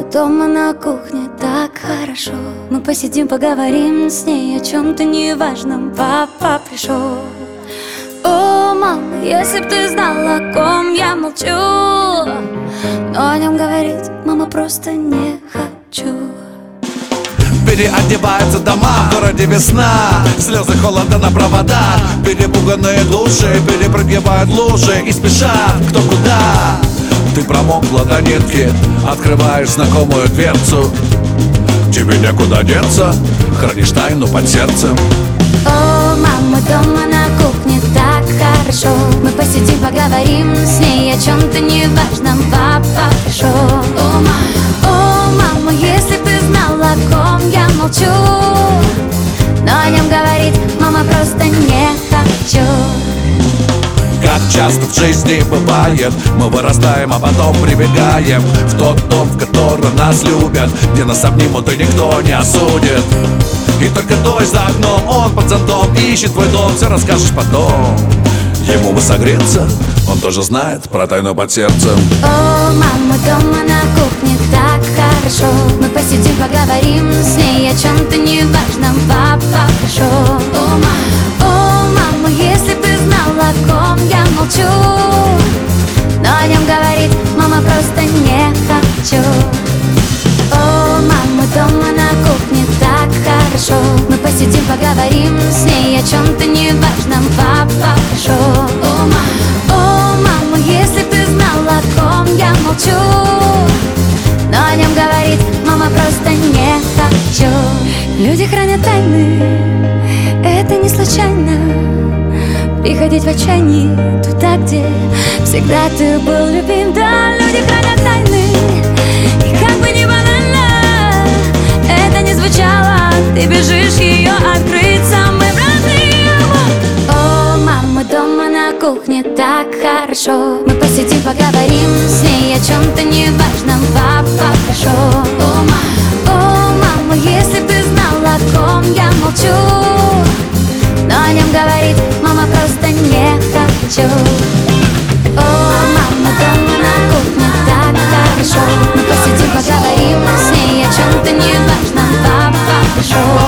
дома на кухне так хорошо. Мы посидим, поговорим с ней о чем-то неважном. Папа пришел. О, мама, если б ты знала, о ком я молчу, но о нем говорить, мама, просто не хочу. Переодеваются дома, в городе весна, слезы холода на проводах. Перепуганные души перепрыгивают лужи и спешат кто куда. Ты промокла до нитки, открываешь знакомую дверцу. Тебе некуда деться, хранишь тайну под сердцем. О, мама, дома на кухне так хорошо. Мы посидим, поговорим с ней о чем-то неважном. Папа пришел. О, мама, если б ты знала, о ком я молчу, но о нем говорить, мама, просто не хочу. Как часто в жизни бывает, мы вырастаем, а потом прибегаем в тот дом, в котором нас любят, где нас обнимут и никто не осудит. И только дождь за окном, он под зонтом ищет твой дом, все расскажешь потом. Ему бы согреться, он тоже знает про тайну под сердцем. О, мама, дома на кухне так хорошо. Мы посидим, поговорим с ней о чем-то неважном. Папа пришел. О, мама, если б ты знала, о ком я молчу, но о нем говорить, мама, просто не хочу. О, мама, дома на кухне так хорошо. Мы посидим, поговорим с ней о чем-то неважном. Папа пришел. О, мама, если б ты знала, о ком я молчу, но о нем говорить, мама, просто не хочу. Люди хранят тайны, это не случайно. Приходить в отчаянии туда, где всегда ты был любим. Да, люди хранят тайны, и как бы ни банально это не звучало, ты бежишь ее открыть самым родным. О, мама, дома на кухне так хорошо. Мы посидим, поговорим с ней о чем-то неважном. Папа пришел. О, мама, если б ты знала, о ком я молчу, но о нем говорить, мама, просто не хочу. О, мама, дома на кухне так хорошо. Мы посидим, поговорим с ней о чем-то неважном. Папа пришел.